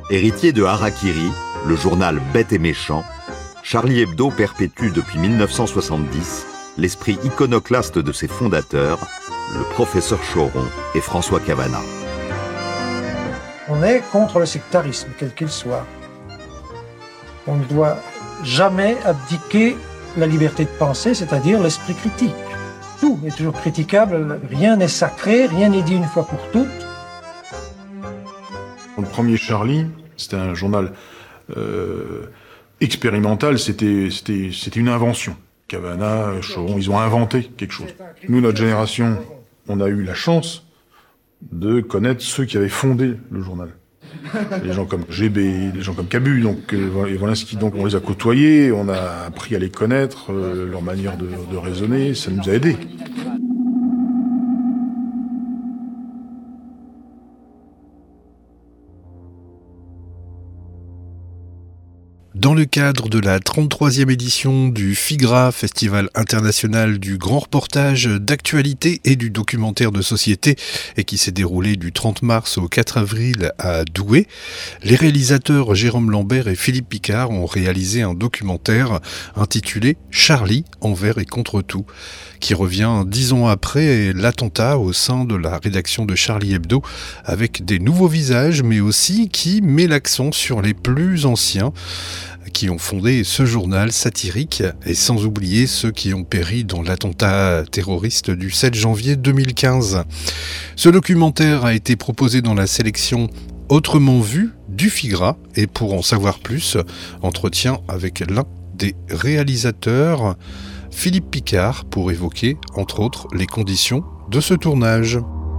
Héritier de Harakiri, le journal Bête et Méchant, Charlie Hebdo perpétue depuis 1970 l'esprit iconoclaste de ses fondateurs, le professeur Choron et François Cavana. On est contre le sectarisme, quel qu'il soit. On ne doit jamais abdiquer la liberté de penser, c'est-à-dire l'esprit critique. Tout est toujours critiquable, rien n'est sacré, rien n'est dit une fois pour toutes. Le premier Charlie, c'était un journal expérimental, c'était une invention. Cavana, Choron, ils ont inventé quelque chose. Nous, notre génération, on a eu la chance de connaître ceux qui avaient fondé le journal. Les gens comme GB, les gens comme Cabu, donc on les a côtoyés, on a appris à les connaître, leur manière de raisonner, ça nous a aidés. Dans le cadre de la 33e édition du FIGRA, Festival international du grand reportage d'actualité et du documentaire de société, et qui s'est déroulé du 30 mars au 4 avril à Douai, les réalisateurs Jérôme Lambert et Philippe Picard ont réalisé un documentaire intitulé « Charlie, envers et contre tout », qui revient 10 ans après l'attentat au sein de la rédaction de Charlie Hebdo, avec des nouveaux visages, mais aussi qui met l'accent sur les plus anciens, qui ont fondé ce journal satirique, et sans oublier ceux qui ont péri dans l'attentat terroriste du 7 janvier 2015. Ce documentaire a été proposé dans la sélection Autrement vu du FIGRA, et pour en savoir plus, entretien avec l'un des réalisateurs, Philippe Picard, pour évoquer, entre autres, les conditions de ce tournage.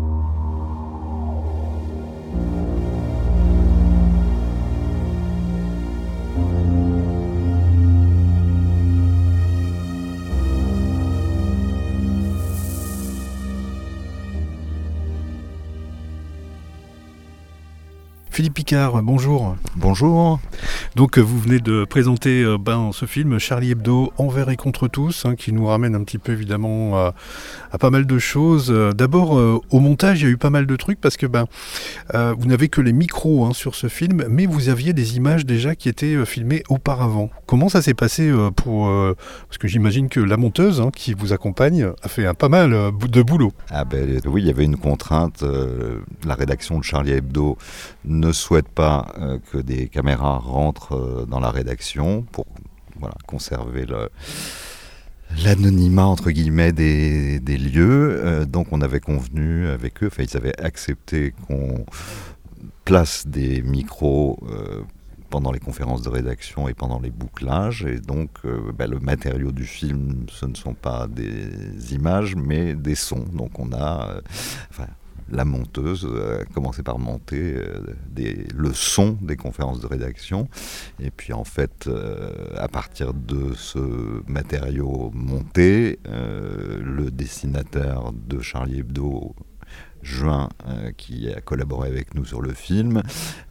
Philippe Picard, bonjour. Bonjour. Donc vous venez de présenter ce film Charlie Hebdo, envers et contre tous, qui nous ramène un petit peu évidemment à pas mal de choses. D'abord au montage, il y a eu pas mal de trucs parce que vous n'avez que les micros sur ce film, mais vous aviez des images déjà qui étaient filmées auparavant. Comment ça s'est passé parce que j'imagine que la monteuse qui vous accompagne a fait pas mal de boulot. Oui, il y avait une contrainte. La rédaction de Charlie Hebdo ne souhaite pas que des caméras rentrent dans la rédaction pour conserver l'anonymat entre guillemets des lieux. Donc on avait convenu avec eux, ils avaient accepté qu'on place des micros pendant les conférences de rédaction et pendant les bouclages, et donc le matériau du film, ce ne sont pas des images mais des sons. Donc on a la monteuse a commencé par monter le son des conférences de rédaction, et puis en fait à partir de ce matériau monté, le dessinateur de Charlie Hebdo, Juin, qui a collaboré avec nous sur le film,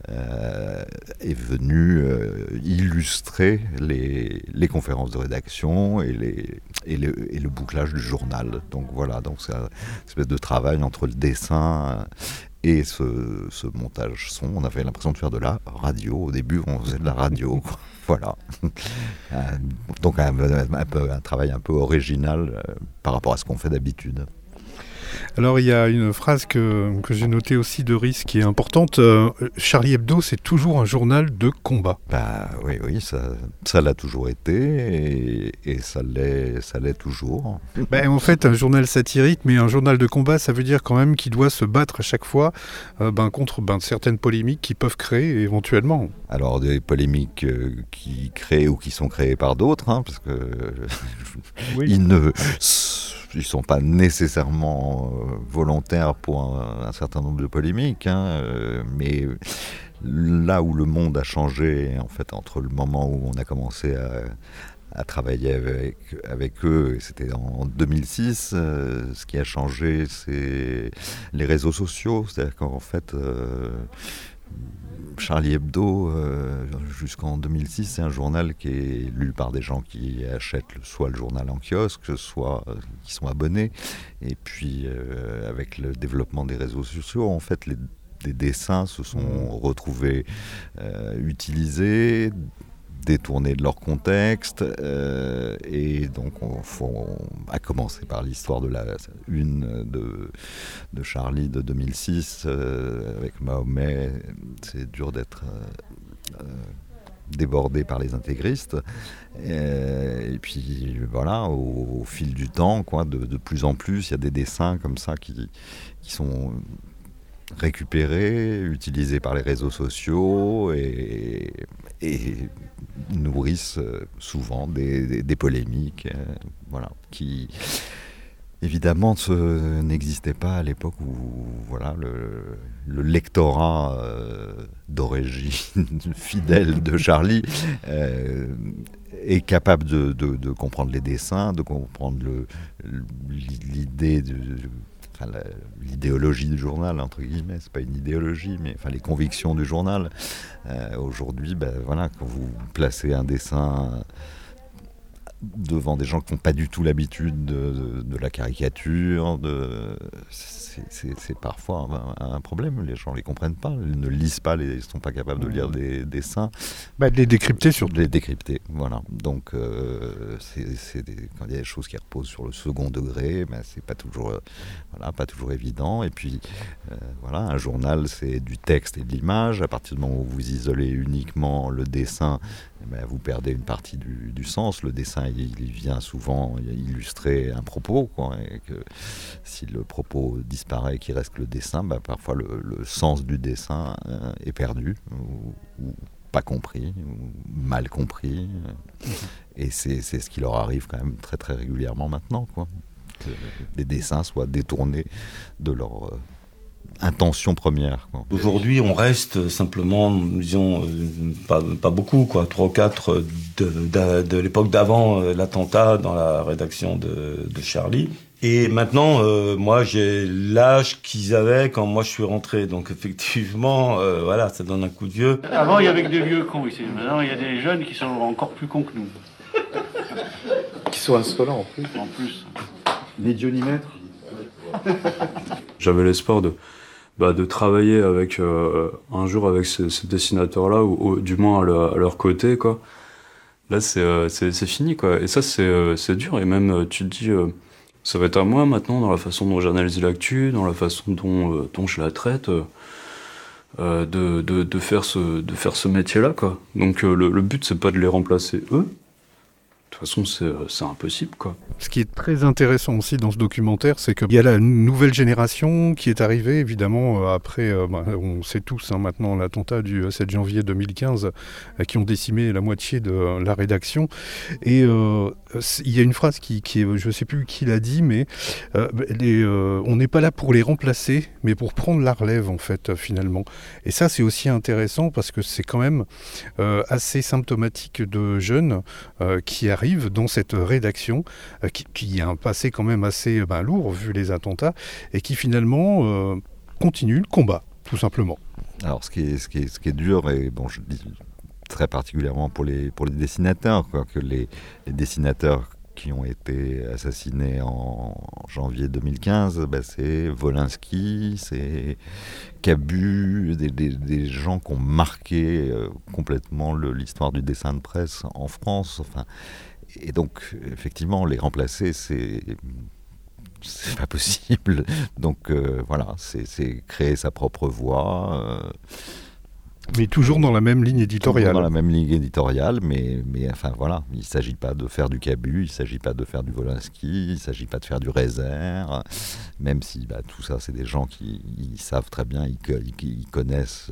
est venu illustrer les conférences de rédaction et le bouclage du journal. Donc voilà, c'est une espèce de travail entre le dessin et ce montage son. On avait l'impression de faire de la radio. Au début, on faisait de la radio. Voilà. Donc un travail un peu original par rapport à ce qu'on fait d'habitude. Alors il y a une phrase que j'ai notée aussi de Riz qui est importante. Charlie Hebdo, c'est toujours un journal de combat. Oui, ça l'a toujours été et ça l'est toujours. En fait, un journal satirique, mais un journal de combat, ça veut dire quand même qu'il doit se battre à chaque fois contre certaines polémiques qui peuvent créer éventuellement. Alors des polémiques qui créent ou qui sont créées par d'autres, parce que oui. Ils ne sont pas nécessairement volontaires pour un certain nombre de polémiques, mais là où le monde a changé, en fait, entre le moment où on a commencé à travailler avec eux, et c'était en 2006, ce qui a changé, c'est les réseaux sociaux. C'est-à-dire qu'en fait, Charlie Hebdo, jusqu'en 2006, c'est un journal qui est lu par des gens qui achètent soit le journal en kiosque, soit qui sont abonnés. Et puis, avec le développement des réseaux sociaux, en fait, des dessins se sont retrouvés utilisés, détournés de leur contexte, et donc à commencer par l'histoire de la une de Charlie de 2006 avec Mahomet. C'est dur d'être débordé par les intégristes, et puis voilà, au fil du temps, quoi, de plus en plus il y a des dessins comme ça qui sont récupérés, utilisés par les réseaux sociaux et nourrissent souvent des polémiques, voilà, qui évidemment n'existaient pas à l'époque où voilà, le lectorat d'origine fidèle de Charlie est capable de comprendre les dessins, de comprendre l'idée l'idéologie du journal, entre guillemets. C'est pas une idéologie, mais les convictions du journal. Aujourd'hui, voilà, quand vous placez un dessin devant des gens qui n'ont pas du tout l'habitude de la caricature, c'est parfois un problème. Les gens ne les comprennent pas, ils ne lisent pas, ils ne sont pas capables de lire des dessins. De les décrypter surtout. De les décrypter, voilà. Donc, quand il y a des choses qui reposent sur le second degré, c'est pas toujours évident. Et puis, voilà, un journal, c'est du texte et de l'image. À partir du moment où vous isolez uniquement le dessin, vous perdez une partie du sens. Le dessin, il vient souvent illustrer un propos, quoi, et que si le propos disparaît, qu'il reste que le dessin, parfois le sens du dessin est perdu ou pas compris, ou mal compris. Et c'est ce qui leur arrive quand même très très régulièrement maintenant, quoi. Que les dessins soient détournés de leur intention première, quoi. Aujourd'hui, on reste simplement, disons, pas beaucoup, quoi, 3 ou 4 de l'époque d'avant l'attentat dans la rédaction de Charlie. Et maintenant, moi, j'ai l'âge qu'ils avaient quand moi je suis rentré. Donc effectivement, voilà, ça donne un coup de vieux. Avant, il y avait que des vieux cons ici. Maintenant, il y a des jeunes qui sont encore plus cons que nous. Qui sont insolents, en plus. En plus. Ni Dieu ni maître. J'avais l'espoir de travailler avec un jour avec ces dessinateurs-là, ou du moins à leur côté, quoi. Là, c'est fini, quoi. Et ça, c'est dur. Et même, tu te dis, ça va être à moi maintenant, dans la façon dont j'analyse l'actu, dans la façon dont je la traite, de faire ce métier-là, quoi. Donc, le but, c'est pas de les remplacer eux. De toute façon, c'est impossible, quoi. Ce qui est très intéressant aussi dans ce documentaire, c'est qu'il y a la nouvelle génération qui est arrivée, évidemment, après, on sait tous maintenant, l'attentat du 7 janvier 2015, qui ont décimé la moitié de la rédaction. Et il y a une phrase qui est, je ne sais plus qui l'a dit, mais on n'est pas là pour les remplacer, mais pour prendre la relève, en fait, finalement. Et ça, c'est aussi intéressant parce que c'est quand même assez symptomatique de jeunes qui arrivent dans cette rédaction, qui a un passé quand même assez lourd vu les attentats, et qui finalement continue le combat, tout simplement. Alors ce qui est dur, et bon, je dis très particulièrement pour les dessinateurs, quoi, que les dessinateurs qui ont été assassinés en janvier 2015, c'est Wolinski, c'est Cabu, des gens qui ont marqué complètement l'histoire du dessin de presse en France. Enfin, et donc, effectivement, les remplacer, c'est pas possible. Donc, voilà, c'est créer sa propre voix. Mais toujours dans la même ligne éditoriale. Dans la même ligne éditoriale, mais enfin voilà, il ne s'agit pas de faire du Cabu, il ne s'agit pas de faire du Wolinski, il ne s'agit pas de faire du Rézère, même si tout ça, c'est des gens qui savent très bien, ils connaissent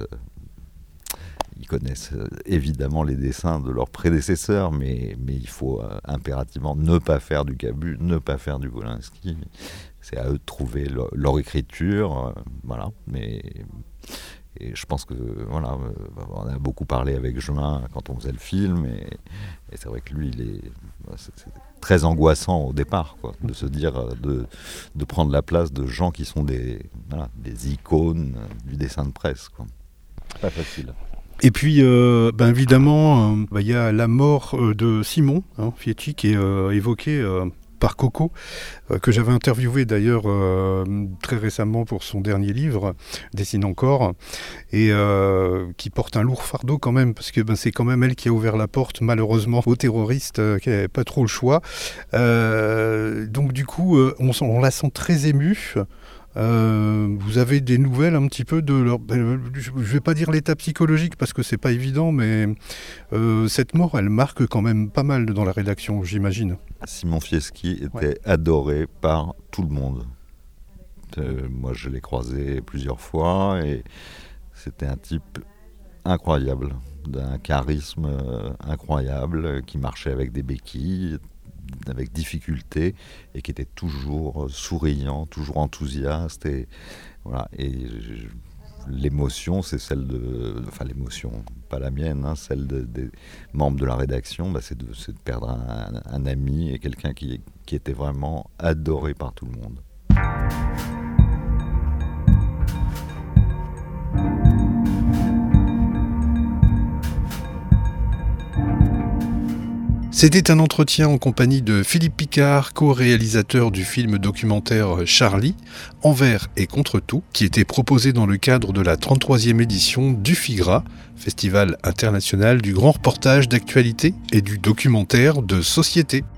évidemment les dessins de leurs prédécesseurs, mais il faut impérativement ne pas faire du Cabu, ne pas faire du Wolinski. C'est à eux de trouver leur écriture, voilà, mais... Et je pense que, voilà, on a beaucoup parlé avec Juin quand on faisait le film, et c'est vrai que lui, c'est très angoissant au départ, quoi, de se dire, de prendre la place de gens qui sont des icônes du dessin de presse, quoi. Pas facile. Et puis, évidemment, il y a la mort de Simon Fieschi qui est évoquée par Coco, que j'avais interviewé d'ailleurs très récemment pour son dernier livre, Dessine encore, et qui porte un lourd fardeau quand même, parce que c'est quand même elle qui a ouvert la porte malheureusement aux terroristes qui n'avaient pas trop le choix. Donc du coup, on la sent très émue. Vous avez des nouvelles un petit peu de leur... Je ne vais pas dire l'état psychologique parce que c'est pas évident, mais cette mort, elle marque quand même pas mal dans la rédaction, j'imagine. Simon Fieschi était adoré par tout le monde. Moi, je l'ai croisé plusieurs fois et c'était un type incroyable, d'un charisme incroyable, qui marchait avec des béquilles, avec difficulté, et qui était toujours souriant, toujours enthousiaste. Et voilà. Et l'émotion, c'est celle de... Enfin, l'émotion, pas la mienne, celle des membres de la rédaction, c'est de perdre un ami et quelqu'un qui était vraiment adoré par tout le monde. C'était un entretien en compagnie de Philippe Picard, co-réalisateur du film documentaire Charlie, Envers et contre tout, qui était proposé dans le cadre de la 33e édition du FIGRA, Festival international du grand reportage d'actualité et du documentaire de société.